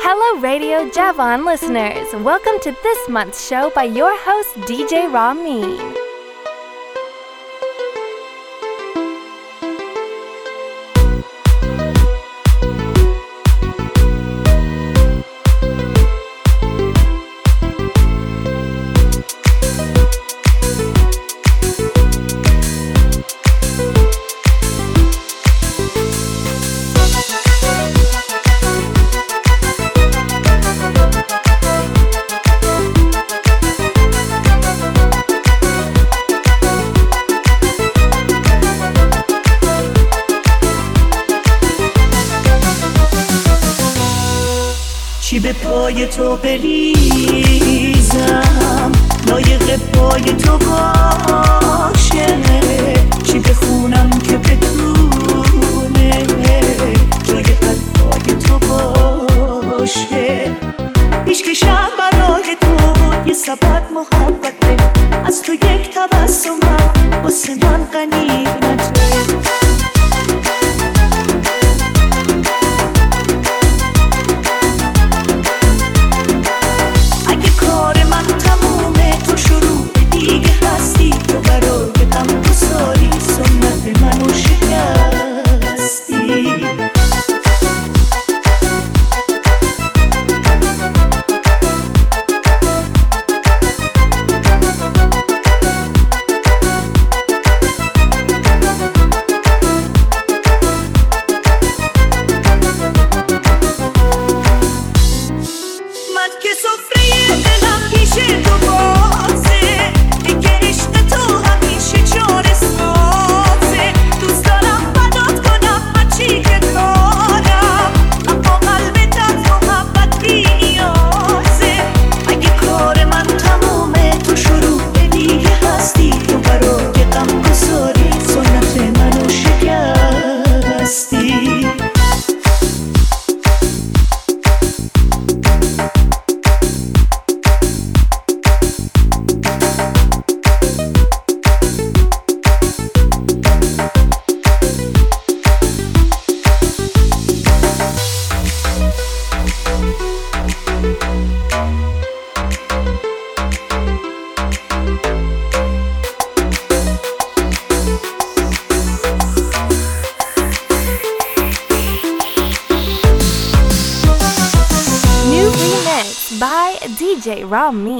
Hello, Radio Javon listeners. Welcome to this month's show by your host, DJ Ramin. چی به پای تو بریزم لایق پای تو باشه، چی بخونم که بدونه جای حرفای تو باشه. پیشکشم برای تو یه سبد محبته، از تو یک تبسمم واسه من غنیمته. By DJ Ramin.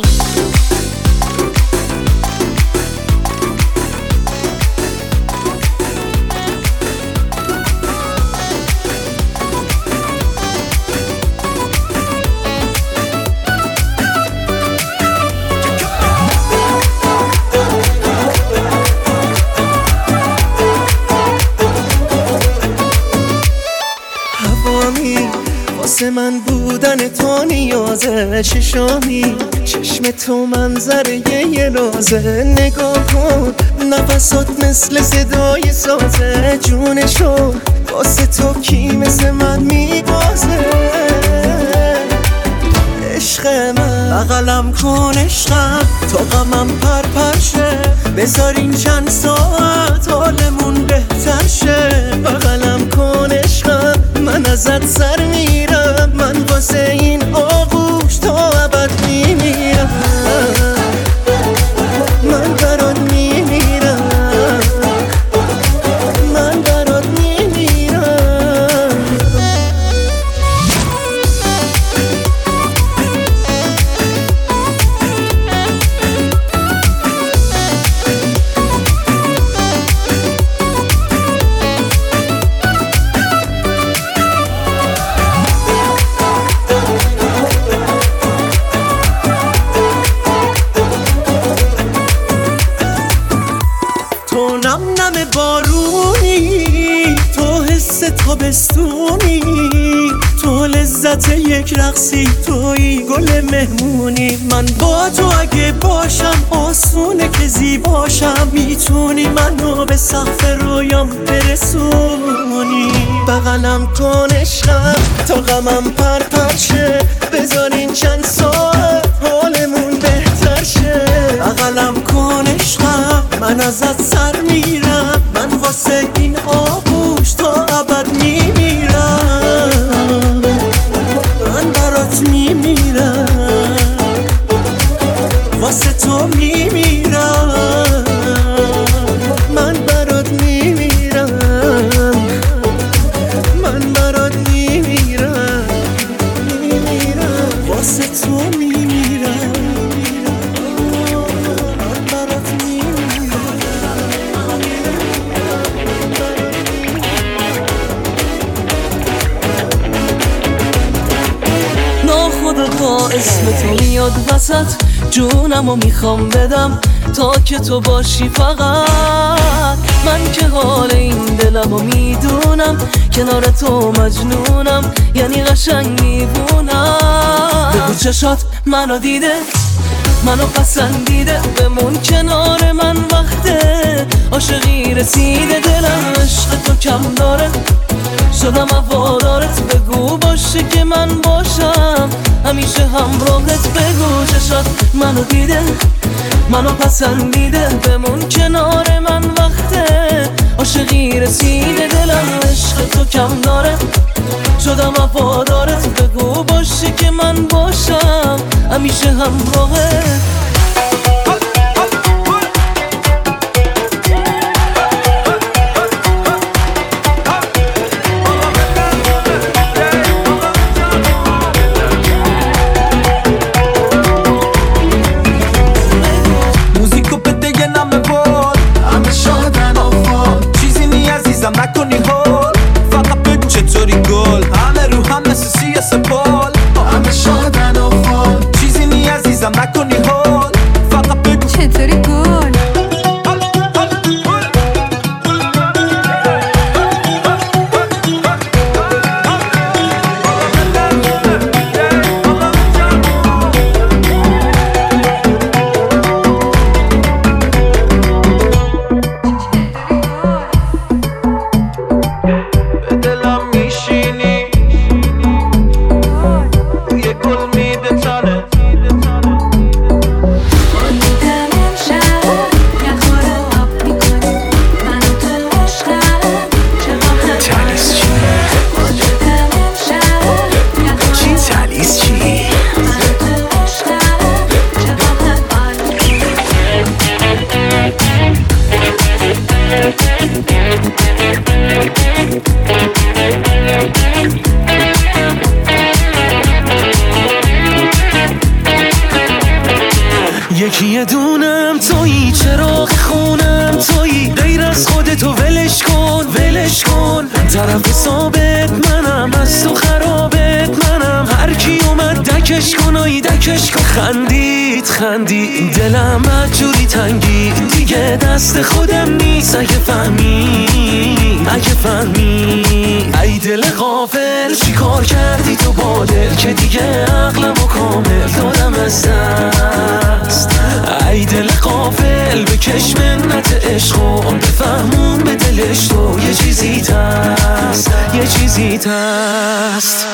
واسه من بودن تو نیازه، چشامی چشم تو منظره یه لازه. نگاه کن نفسات مثل صدای سازه، جونشو واسه تو کی مثل من میبازه. عشق من بغلم کن عشقم تا غمم پرپرشه، بذار این چند ساعت حالمون بهتر شه. بغلم کن عشقم من ازت سر میرم، من واسه این آغوش تا ابد میمیرم. من برات میمیرم، من برات میمیرم. بارونی تو حس تابستونی، تو لذت یک رقصی، توی گل مهمونی. من با تو اگه باشم آسونه که زیباشم، میتونی منو به سقف رویام برسونی. بغلم کن عشقم تا غمم پرپرشه، بذارین چند ساعت حالمون بهتر شه. بغلم کن عشقم من ازت سر میرم، من واسه این آغوش تا ابد میمیرم. من برات اسم تو میاد وسط، جونمو میخوام بدم تا که تو باشی فقط. من که حال این دلمو میدونم، کنار تو مجنونم، یعنی قشنگ میبونم. بگو چشات منو دیده، منو پسندیده، بمون کنار من وقته عاشقی رسیده. دلم عشق تو کم داره، شدم هوادارت. بگو باشه که من باشم همیشه همراهت. بگو چشات منو دیده، منو پسندیده، بمون کنار من وقته عاشقی رسیده. دلم عشق تو کم داره، شدم هوادارت. بگو باشه که من باشم همیشه همراهت. نکنی حال، فقط بگو چطوری گل. همه رو هم مثل سی سپال، همه شادن و خال. چیزی نی عزیزم نکنی حال، فقط بگو چطوری گل. یکی دونم تویی، چراغ خونم تویی، غیر از خودتو ولش کن ولش کن. طرف ثابت منم، از تو خرابت منم. هر کی اومد دکش کن آی دکش کن. خندید خندید دلم جوری تنگید، دیگه دست خودم نیست. اگه فهمی ای دل غافل، چی کار کردی تو با دل که دیگه عقلمو کامل دادم از دست. ای دل غافل بکش منت عشقو، بفهمون به دلش تو یه چیزی تست، یه چیزی تست.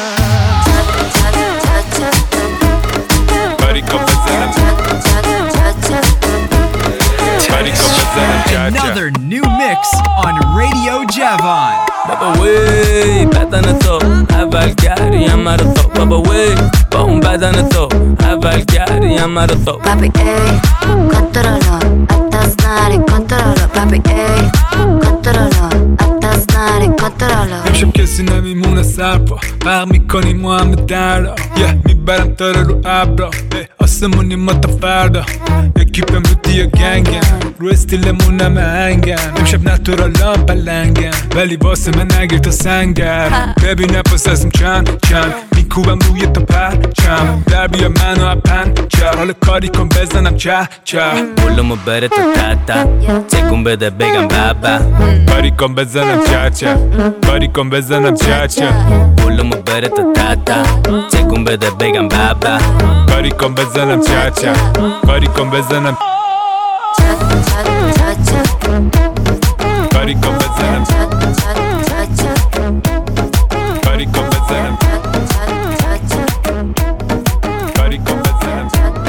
Another new mix on Radio Javon. بابا وی بدن تو اول کردیم مرا تو. بابا وی با اون بدن تو اول کردیم مرا تو. Papi ey, controlo, hasta stare, controlo. Papi ey, controlo, hasta stare, controlo. امشب کسی نمیمونه سرپا، غرق میکنیم ما همه دردا. میبرم تاره رو ابرا، آسمونی ما تا فردا. یکی پمروتی یا گنگم، رو استیلمون همه هنگم. امشب نتورالام پلنگم، ولی واسه من نگیر تا سنگم. ببین نفس ازم چند میکوبم روی تا پرچم. در بیا منو اپن چه، حالا کاری کن بزنم چه پولمو بره تا تتا، تکون بده بگم بابا. کاری کن بزنم چه کاری کن بزنم چه. پولمو بره تا تتا، تکون بده بگم بابا. کاری کن بزنم چه کاری کن بزنم کاری کن بزنم کاری کن بزنم کاری کن بزنم.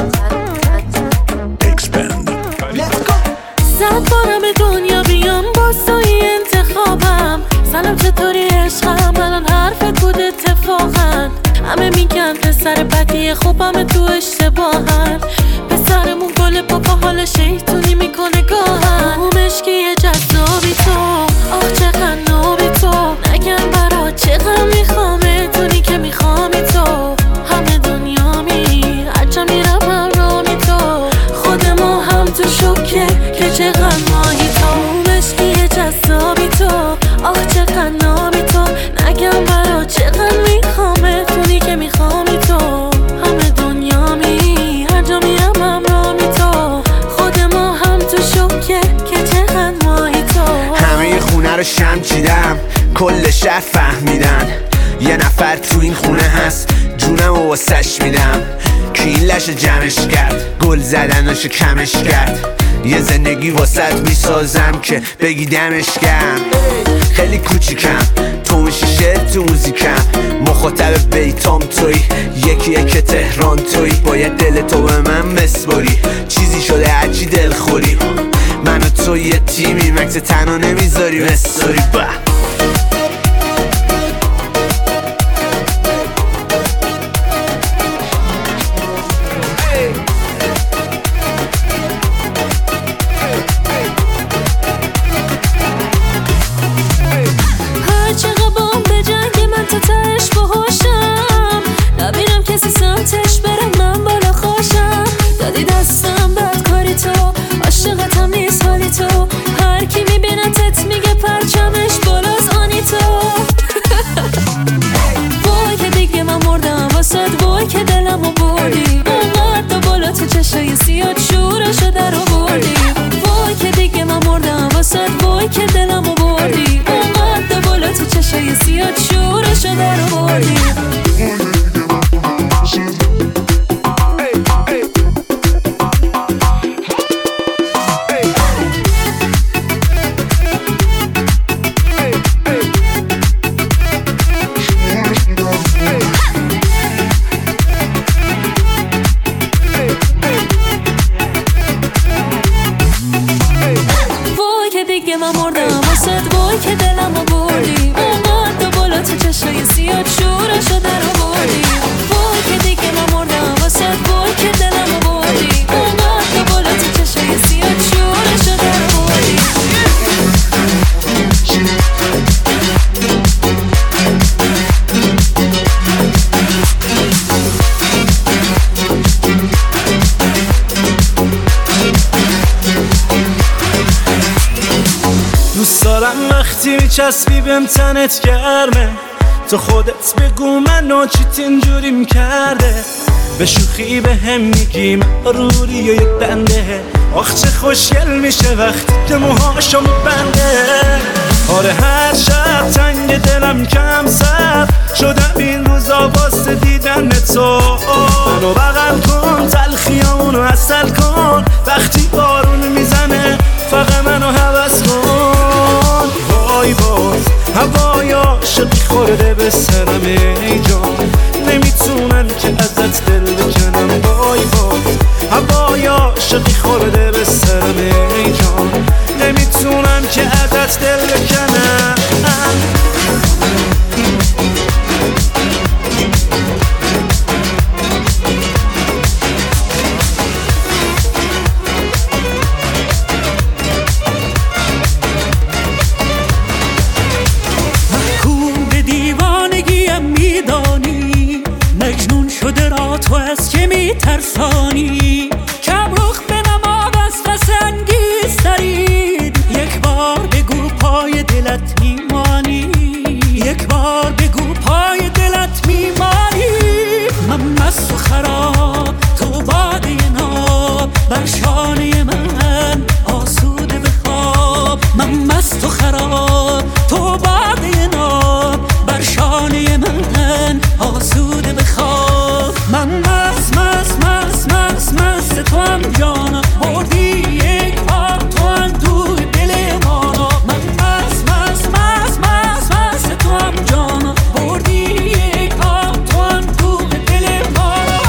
صد بارم دنیا بیام با سایی انتخابم. سلام چطوری عشقم، الان حرفت بود اتفاقا. همه میگن پسر بدی خوبم تو اشتباهن. پسرمون گل پاپا حال شیطونی میکنه گاهن. مشکی جذابی تو، آخ چقدر نابی تو. نگم برات چقدر میخوامه، دونی که میخوامی تو. همه دنیا می هرچه میرم همرامی تو. خود ما هم تو شوکه که چقدر ماهی تو. مشکی جذابی تو، آخ چقدر نابی تو. نگم برات چقدر میخوامه، دونی که میخوامی تو. همه دنیا گفتم کل شهر فهمیدن یه نفر تو این خونه هست جونم و واسش میدم که این لشه جمعش کرد گل زدناشو کمش کرد یه زندگی واسط میسازم که بگی دمش گرم خیلی کوچیکم تو میشی شعر تو موزیکم مخاطب بیتام توی یکیه که تهران توی باید دل تو به من بسپاری چیزی شده هرچی دل خوری من و تو یه تیمی مکس تنها نمیذاری بساری چسبی بهم تنت گرمه تو خودت بگو منو چیت اینجوریم کرده به شوخی به هم میگیم روری و یک بنده آخ چه خوشگل میشه وقتی که موهاشو میبنده آره هر شب تنگ دلم کم سر شدم این روزا واسه دیدن تو منو بغل کن تلخیامونو عسل کن وقتی بارون میزنه فقط منو هوس کن وای باز هوای عاشقی خورده به سرم ای جان نمیتونم که ازت دل بکنم وای باز هوای عاشقی خورده به سرم ای جان نمیتونم که ازت دل بکنم تو از که میترسانی کم رخ به نماد از فسنگیسترین یک بار بگو پای دلت میمانی یک بار بگو پای دلت میمانی من مست و خراب تو باده ناب بر شانه من آسوده بخواب من مست و خراب تو باده ناب بر شانه من آسوده بخواب من مست مست مست مست مست تو هم جانا بردی یک بار تو هم تو دل مانا من مست مست مست مست مست تو هم جانا بردی یک بار تو هم تو دل مانا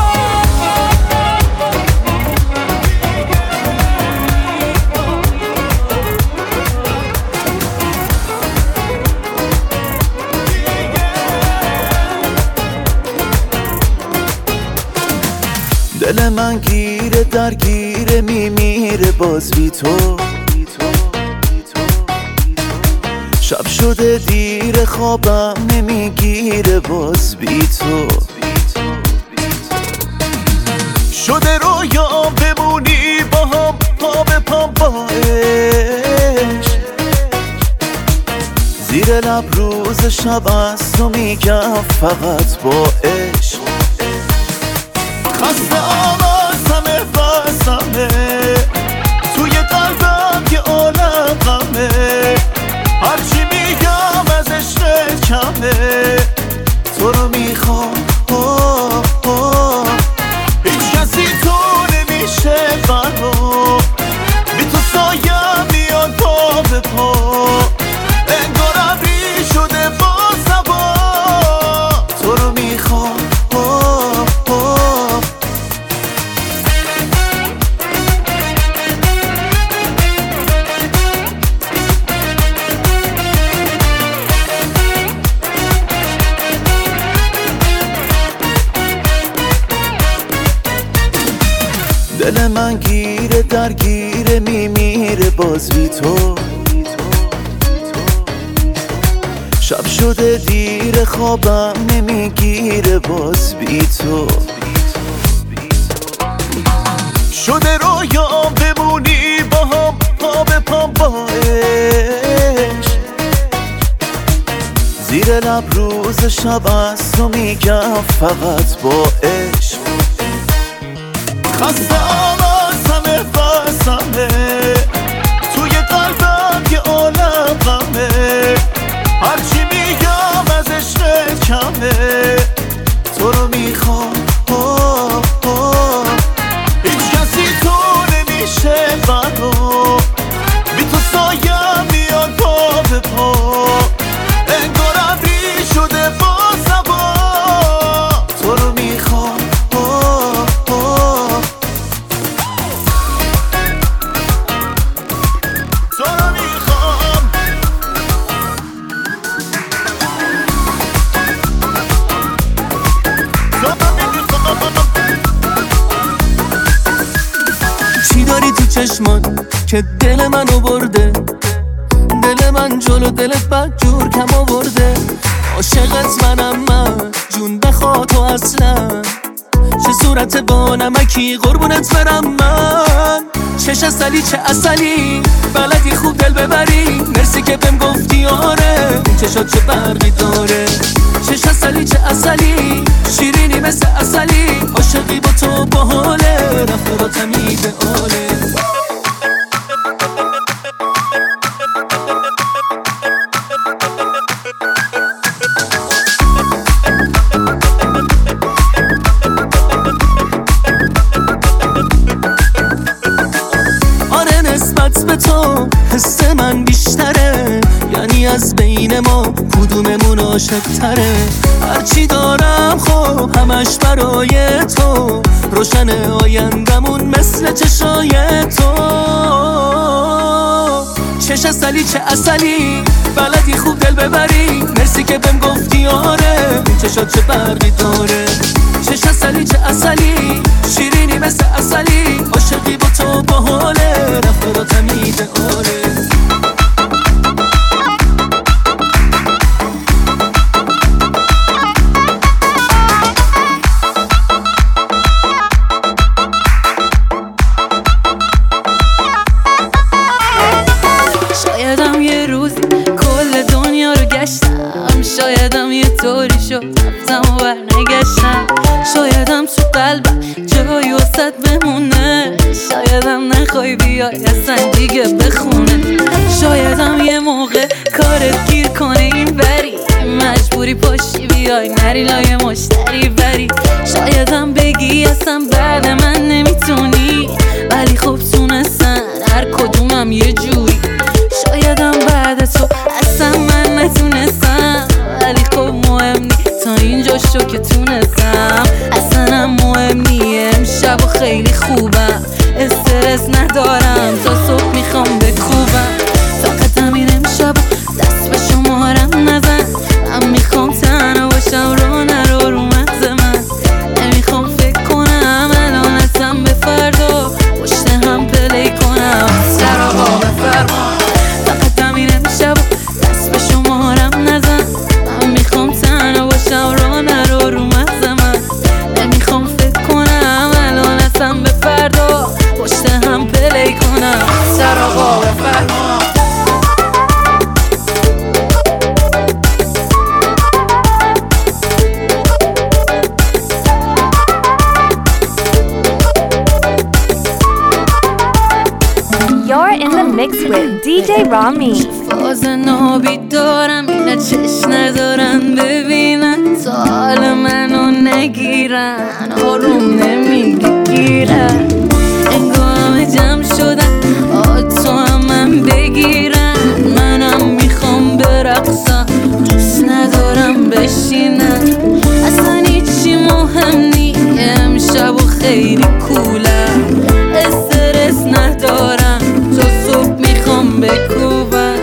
دل من گیره درگیره میمیره باز بی تو شب شده دیر خوابم نمیگیره باز بی تو شده رویا بمونی با هم پا به پا با عشق زیر لب روز شب از تو میگم فقط با عشق خسته آوازمه واسمه توی قلبم یه عالم غمه هرچی میگم من گیره درگیره میمیره باز بی تو. شب شده دیر خوابم نمیگیره باز بی تو. شده رویام بمونی با هم پا به پا با عشق. زیر لب روز شب از تو میگم فقط با عشق. خستم از همه بسمه توی قلبم یه عالم غمه. هرچی میگم از عشق کمه تو رو میخوام. هیچ کسی تو نمیشه منو بی تو سایم میاد پا به پا. انگارم ری شده با سبا تو رو میخوام. چی داری تو چشمان که دل منو برده؟ دل من جلو دلت بد جور کم آورده. عاشقت منم من جون بخوا تو اصلا. چه صورت با نمکی قربونت برم من. چش اصلی چه اصلی بلدی خوب دل ببری. مرسی که بهم گفتی آره این چشات چه برقی داره. چش اصلی چه اصلی شیرینی مثل اصلی. عاشقی با تو باحاله رفتاراتم ایدئاله. نسبت به تو حس من بیشتره. یعنی از بین ما کدوممون عاشق تره. هرچی دارم خب همش برای تو. روشن آیندمون مثل چشای تو. چش اصلی چه اصلی بلدی خوب دل ببری. مرسی که بهم گفتی آره این چشات چه برقی داره. چش اصلی چه اصلی شیرینی مثل اصلی. عاشقی با تو باحاله رفتاراتم ایدئاله. شایدم یه روزی کل دنیا رو گشتم. شایدم یه طوری شد رفتم و برنگشتم. شایدم تو قلبم جایی واسط بمونه. شایدم نخوای بیای اصلا دیگه بخونه. شایدم یه موقع کارت گیر کنه این بری. مجبوری پاشی بیای نری لای مشتری بری. شایدم بگی اصلا بعد من نمیتونی. ولی خب تونستن هر کدومم یه جوری. شایدم بعد تو اصلا من نتونستم. ولی خب مهم نی تا اینجا شو که تونستم. اصلا هم مهم نی امشب و خیلی خوبم. استرس ندارم تا صبح میخوام بکوبم. فقط همین امشب دست به شمارم نزن. من میخوام تنها باشم رو نرو رو مغز من. نمیخوام فکر کنم الان ازم به فردا پشت هم پلی کنم. سر آقا بفرما فقط همین امشب دست به شمارم نزن. من میخوام تنها باشم رو نرو رو مغز من. نمیخوام فکر کنم الان ازم به فردا پشت هم پلی کنم. سر آقا بفرما. You're in the mix with DJ Rami. فاز نابی دارم اینا چشم ندارن ببینن. تا حال منو نگیرن آروم نمیگیرن. انگار همه جمع شدن تو هم من بگیرن. منم میخوام برقصم دوست ندارم بشینن. اصلا هیچی مهم نی امشب و خیلی کولم. استرس ندارم تا صبح میخوام بکوبم.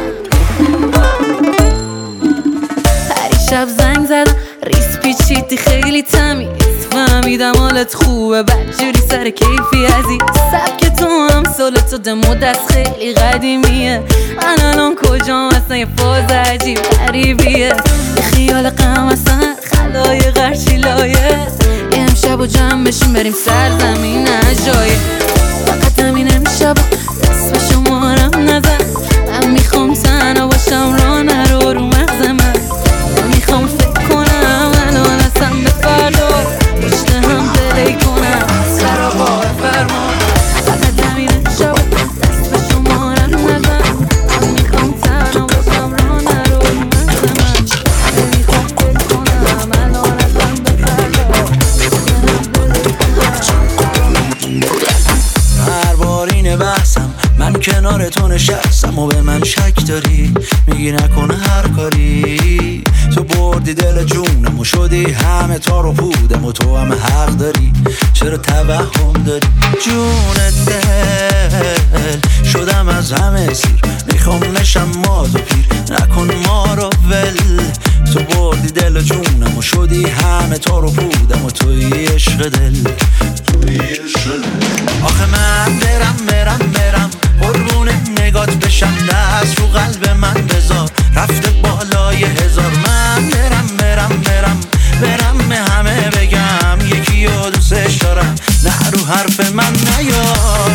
پریشب زنگ زدم ریس پیچیدی خیلی تمیز. فهمیدم حالت خوبه بدجوری سر کیفی عزیز سبک تو هم سالت و دمود از خیلی قدیمیه من الان کجام اصلا یه فاز عجیب غریبیه یه خیال غم اصلا خلای غرشی لایه یه امشب و جمع بشیم بریم سرزمین نجایه فقط همین امشب دست به شمارم نزن من میخوام تنها باشم راه نرو رو مغز من میخوام فکر کنم الان اصلا به فردا پشت هم دلی کنم سرابار فرمان فقط همین امشب دست به شمارم نزن من میخوام تنها باشم راه نرو رو مغز من میخوام فکر کنم الان اصلا به فردا هر بار اینه بحثم من کنار تو نشستم و به من شک داری میگی نکنه هر کاری تو بردی دل جونم و شدی همه تار و پودم و تو همه حق داری چرا توهم داری جون دل شدم از همه سیر میخوام نشم ماد و پیر نکن ما رو ول تو بردی دل جونم و شدی همه تار و پودم و توی عشق دل آخه من برم قربون نگات بشم دست رو قلب من بذار رفته بالای هزار من برم همه بگم یکی رو دوستش دارم نه رو حرف من نیار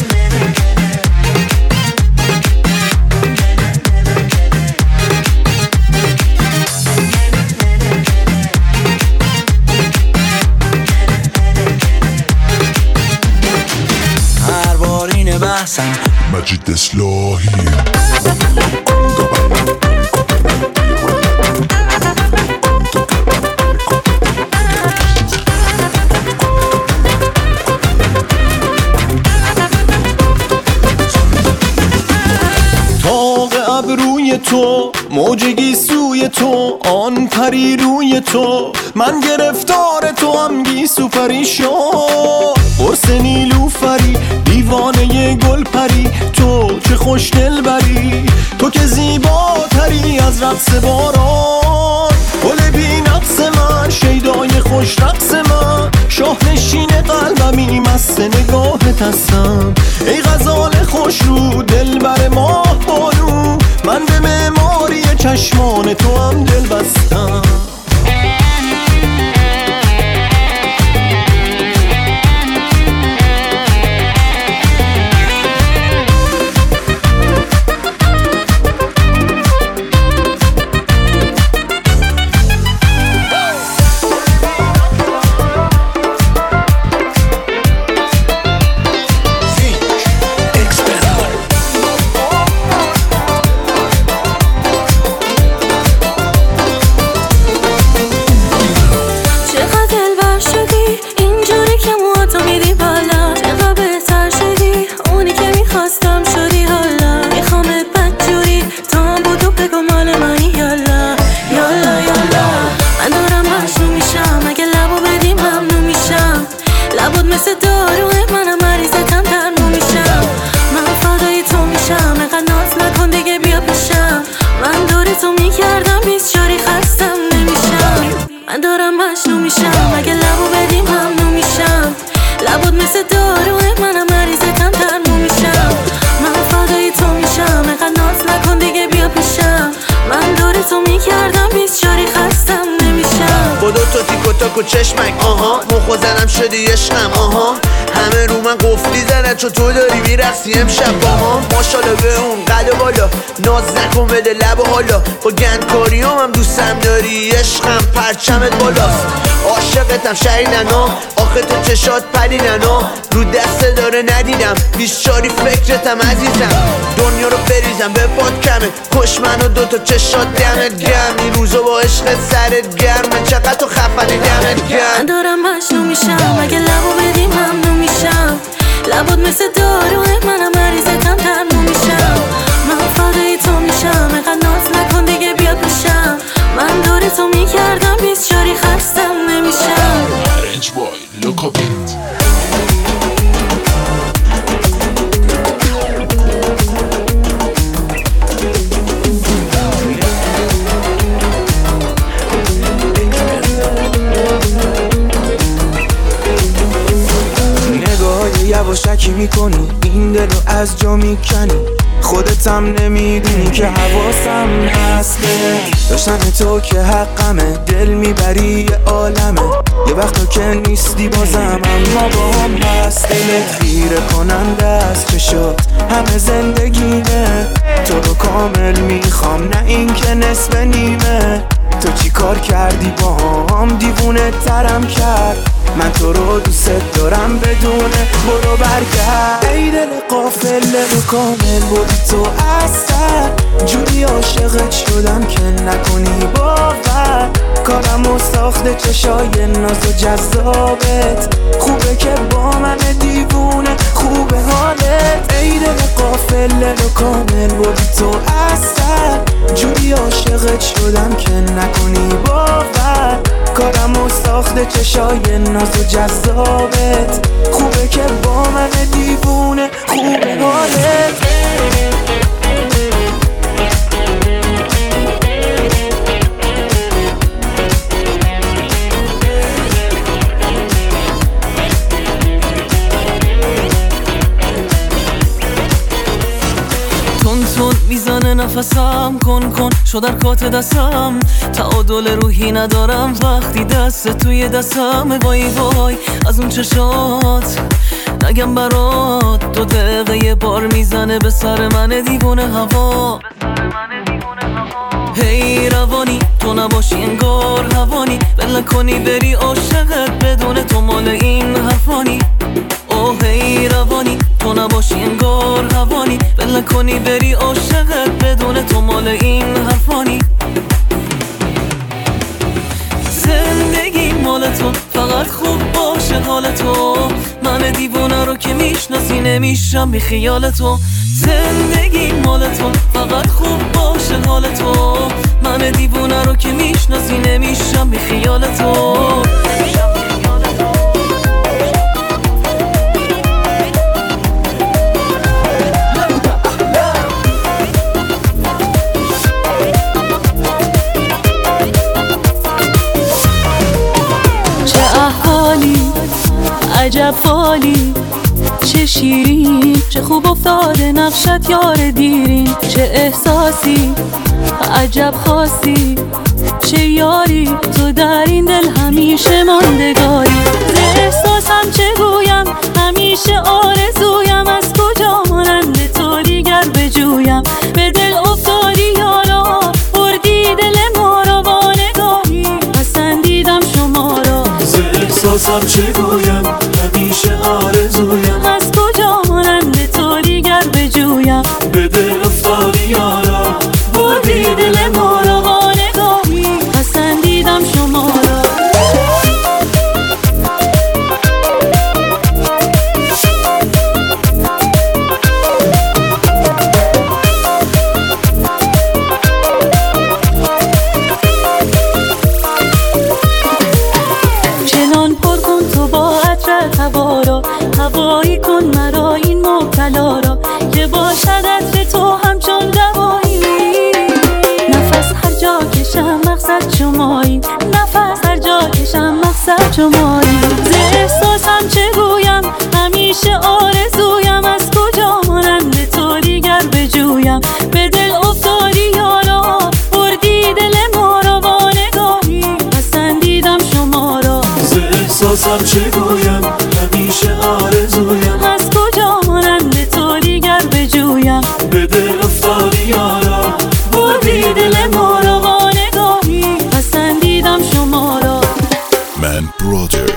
هر بار اینه بحثم مجید اصلاحی ابروی تو موجگی سوی تو آن پری روی تو من گرفتار تو هم گیسو پریشان قرص نیلوفری دیوانه گل پری تو چه خوش دل بری تو که زیباتری از رقص باران گل بی نقص من شیدای خوش رقص من شاه نشین قلبمی مست نگاهت هستم ای غزال خوش رو دل بر ماه بانو من به معماری چشمان تو هم دل بستم چشمک آها مخو زنم شدی عشقم آها همه رو من قفلی زدن چون تو داری میرقصی امشب با ما ماشالله به اون قد بالا ناز نکن بده لب حالا با گندکاریام هم دوستم داری عشقم پرچمت بالاست عاشقتم شهیدنا آخه تو چشات پریننا رو دست داره ندیدم بیشاری فکرتم عزیزم دنیا رو بریزم به پاد کمه کش من و دوتا چشات دمت گرم این روزا با عشق سرت گرمه چقدر تو خفنی دمت گرم من دارم مجنون میشم اگه لبو بدی ممنون میشم لبات مثل داروه منم مریضتم تموم میشم من فدای تو میشم اقدر ناز نکن دیگه بیاد بشم من دور تو میکردم بیشاری خستم نمیشم Orange boy, look up it. میکنی این دلو از جا میکنی خودتم نمیدونی که حواسم هست داشتن تو که حقمه دل میبری یه عالمه یه وقتا که نیستی بازم اما با هم هست دلت خیره کننده از چشات همه زندگیمه تو رو کامل میخوام نه این که نصف نیمه تو چی کار کردی با هم دیوونه ترم کرد من تو رو دوست دارم بدونه برو برگرد ای دل قافله رو کامل بودی تو اصلا جوری عاشقت شدم که نکنی باور کارمو ساخته چشای ناز و جذابت خوبه که با من دیوونه خوبه حالت ای دل قافله رو کامل بودی تو اصلا جوری عاشقت شدم که نکنی باور کارمو ساخته چشای ناز و جذابت خوبه که با من دیوونه خوبه حالت میزنه نفسم کن شو در کات دستم تعادل روحی ندارم وقتی دست توی دستم وای وای از اون چشات نگم برات 2 دقیقه یه بار میزنه به سر من دیوونه هوا هی روانی تو نباشی انگار هوانی بل کنی بری عاشقت بدون تو مال این حرفانی اوه هی روانی تو نباشی انگار هوانی بل کنی بری عاشقت بدون تو مال این حرفانی زندگی مال تو فقط خوب باشه حال تو من دیوونه رو که میشناسی نمیشم بی خیال تو زندگی مال تو فقط خوب باشه حال تو من دیوونه رو که میشناسی نمیشم بی خیال تو عجب فالی چه شیرین چه خوب افتاده نقشت یار دیرین چه احساسی عجب خاصی چه یاری تو در این دل همیشه ماندگاری ز احساسم چه گویم همیشه آرزویم از کجا مانند تو دیگر بجویم به دل افتادی یارا بردی دل ما را با نگاهی پسندیدم شما را ز احساسم چه گویم همیشه آرزویم از کجا مانند تو دیگر بجویم به دل افتادی یارا بردی دل ما را با نگاهی پسندیدم شما را چنان پر کن تو با عطرت هوا را هوایی کن مرا این مبتلا را که باشدت به تو همچون دوایی نفس هر جا کشم مقصد شمایی نفس هر جا کشم مقصد شمایی ز احساسم چه گویم همیشه آرزویم از کجا مانند تو دیگر بجویم به دل افتادی یارا بردی دل ما را با نگاهی پسندیدم شما را ز احساسم چه گویم همیشه آرزویم از کجا مانند تو دیگر بجویم به دل افتادی یارا بردی دل ما را با نگاهی پسندیدم شما را Man Brothers.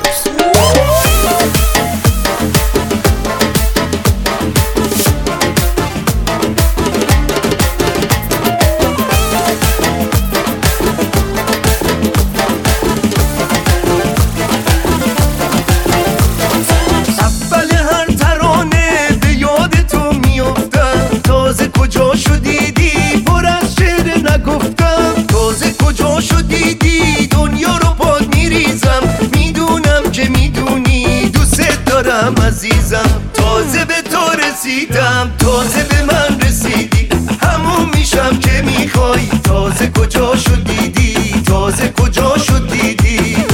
عزیزم تازه به تو رسیدم تازه به من رسیدی همون میشم که میخوای تازه کجا شد دیدی تازه کجا شد دیدی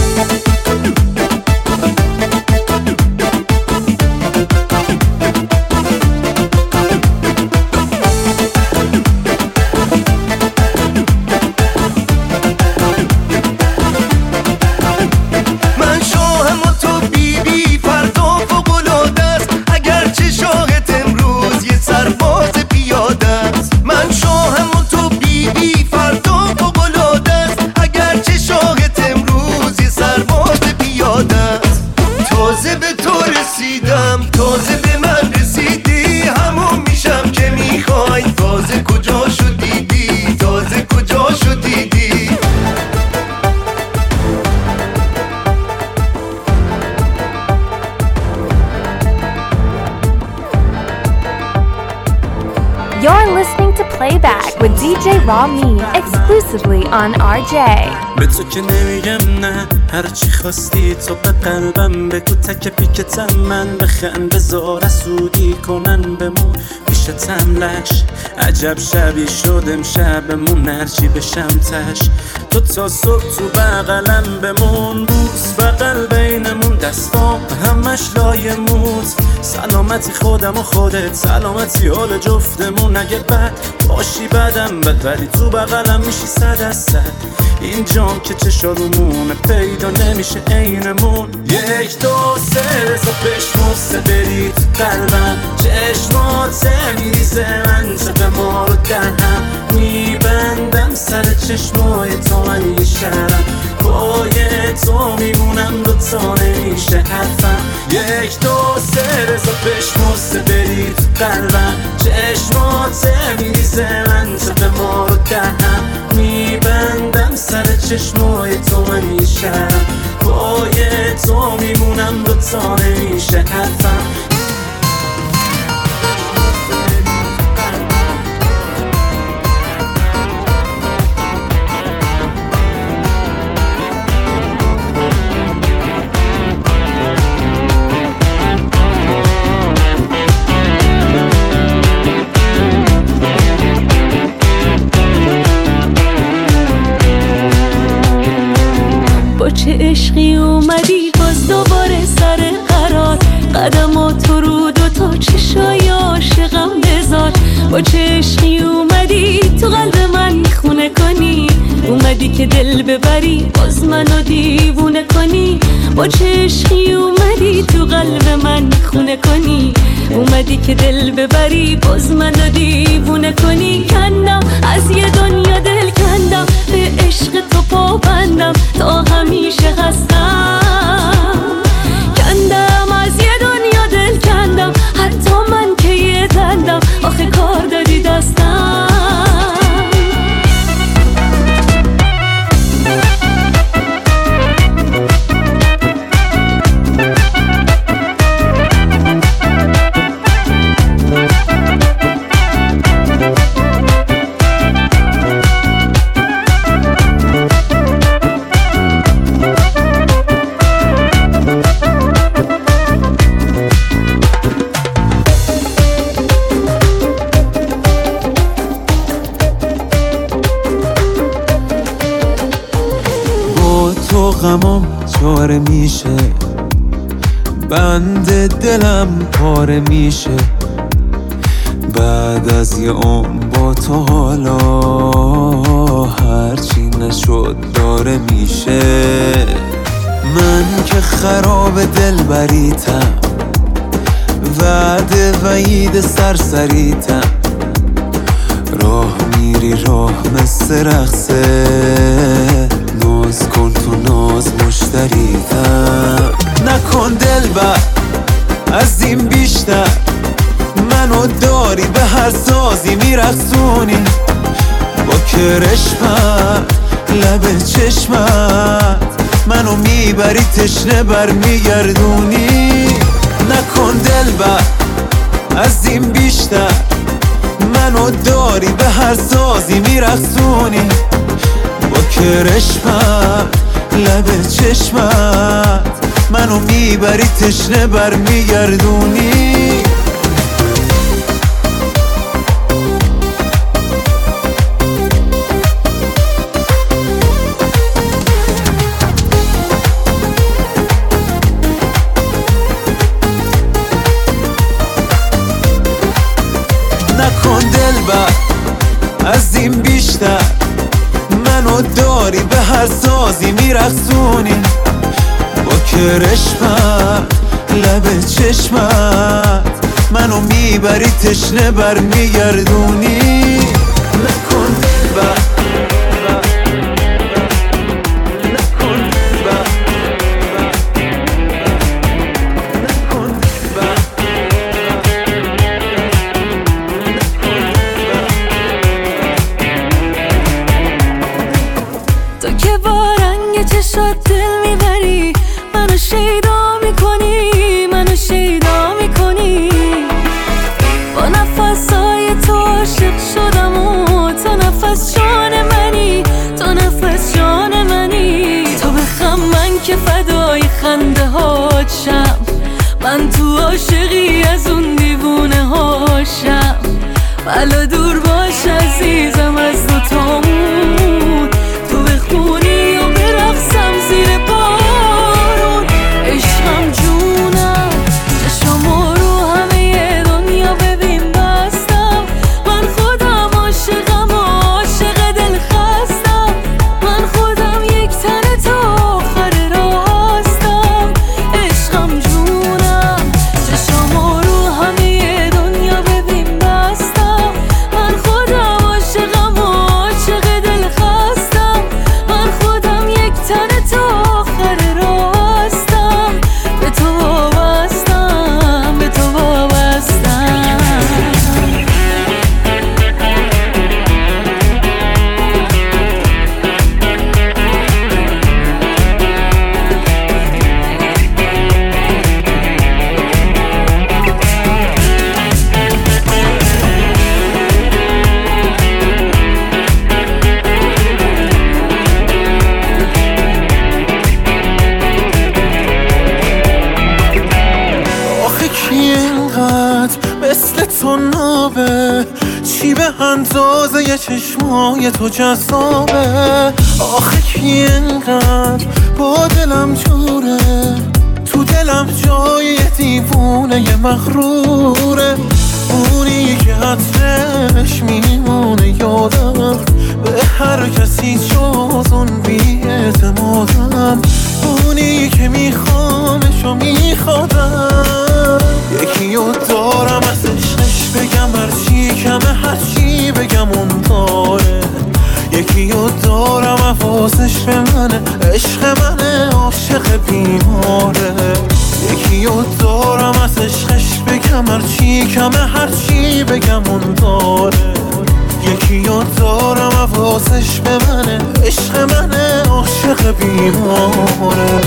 with DJ Rami exclusively on RJ. به تو که نمیگم نه، هرچی خواستی تو به قلبم بگو، تک پیکتم من بخند، بذار اسودی کنن بمون پیشتم لش. عجب شبی شد امشبمون، هرچی بشم تش، تو تا صبح تو بغلم بمون، بوس بغل بینمون، دستام همش لای موت. سلامتی خودم و خودت، سلامتی حال جفتمون. اگه بد باشی بدم بد، ولی تو بغلم میشی 100%. این جام که چشارمونه پیدا نمیشه عینمون. 1 2 3 رضا بشمسته بری تو قلبم، چشمات میریزه من چپ ما رو در هم میبندم. سر چشمای تو من یه شرم، پای تو میمونم، دوتا نمیشه حرفم. 1 2 3 رضا بشمسته بری تو قلبم، چشمات میریزه من چپ ما رو در هم میبندم. سر چشمای تو من یه شرم، پای تو میمونم، دوتا نمیشه حرفم. چه عشقی اومدی باز دوباره سر قرار، قدماتو رو دوتا چشای عاشقم بذار. با چه عشقی اومدی تو قلب من خونه کنی، اومدی که دل ببری باز منو دیوونه کنی. با چه عشقی اومدی تو قلب من خونه کنی، اومدی که دل ببری باز منو دیوونه کنی. کندم از یه دنیا دل کندم، به عشق تو پابندم تا همیشه هستم. کندم از یه دنیا دل کندم، حتی من که یه دندم آخه کار دادی دستم. غمام چاره میشه، بند دلم پاره میشه. بعد از یه عمر با تو حالا هرچی نشد داره میشه. من که خراب دل بریتم، وعده وعید سرسریتم. راه میری راه مثل رقصه، ناز کن تو ناز مشتریتم. نکن دلبر از این بیشتر، منو داری به هر سازی میرقصونی. با کرشمت لب چشمت منو میبری تشنه بر میگردونی. نکن دلبر از این بیشتر، منو داری به هر سازی میرقصونی. با کرشمت لب چشمت منو میبری تشنه بر میگردونی. نکن دلبر از این بیشتر، منو داری به هر سازی میرقصونی. با کرشمت لب چشمت منو میبری تشنه بر میگردونی. نکن دلبر چشات دل میبری، منو شیدا میکنی، منو شیدا میکنی. با نفسای تو عاشق شدم و تا عاشقی از اون دیوونه هاشم، بلا دور باش عزیزم از دوتامون، تو بخونی و برقصم زیر بارون. عشقم جونم چشمو رو همه دنیا ببین بستم، من خودم عاشقم و عاشق دل خستم، من خودم یک تنه تا آخر راه هستم. عشقم جونم چشمو رو همه دنیا ببین بستم، من خودم عاشقم و عاشق دل خستم، من خودم یک تنه تا آخر راه هستم. به تو وابستم، به تو وابستم. آخه کی اینقدر مثل تو نابه، چی به اندازه یه چشمای تو جذابه. آخه کی اینقدر با دلم جوره، تو دلم جای یه دیوونه یه مغروره. اونی که عطرش میمونه یادم، به هر کسی جز اون بی‌اعتمادم. اونی که میخوامش و میخوادم، یکی رو دارم از عشقش بگم هرچی کمه، هرچی بگم اون داره. یکی رو دارم حواسش به منه، عشق منه، عاشق بیماره. یکی رو دارم از عشقش بگم هرچی کمه، هرچی بگم اون داره. یکی رو دارم حواسش به منه، عشق منه، عاشق بیماره.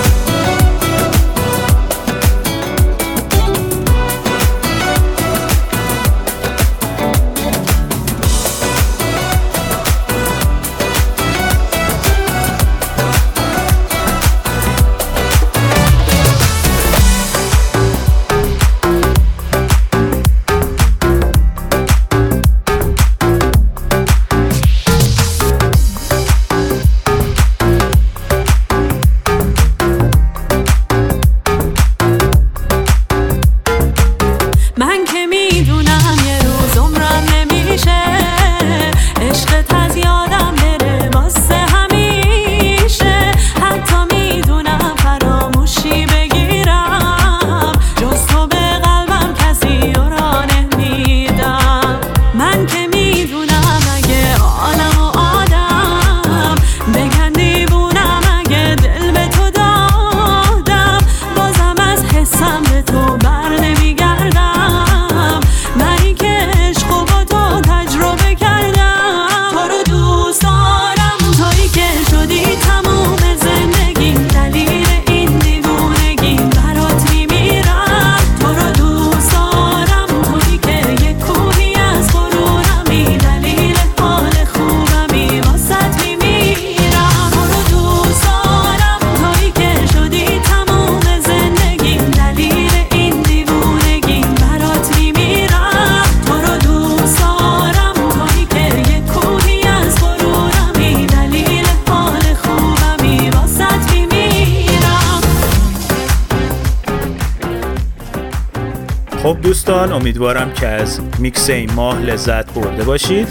خب دوستان، امیدوارم که از میکس این ماه لذت برده باشید.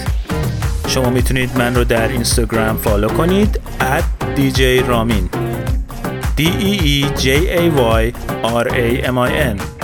شما میتونید من رو در اینستاگرام فالو کنید @DJ Ramin DEEJAYRAMIN.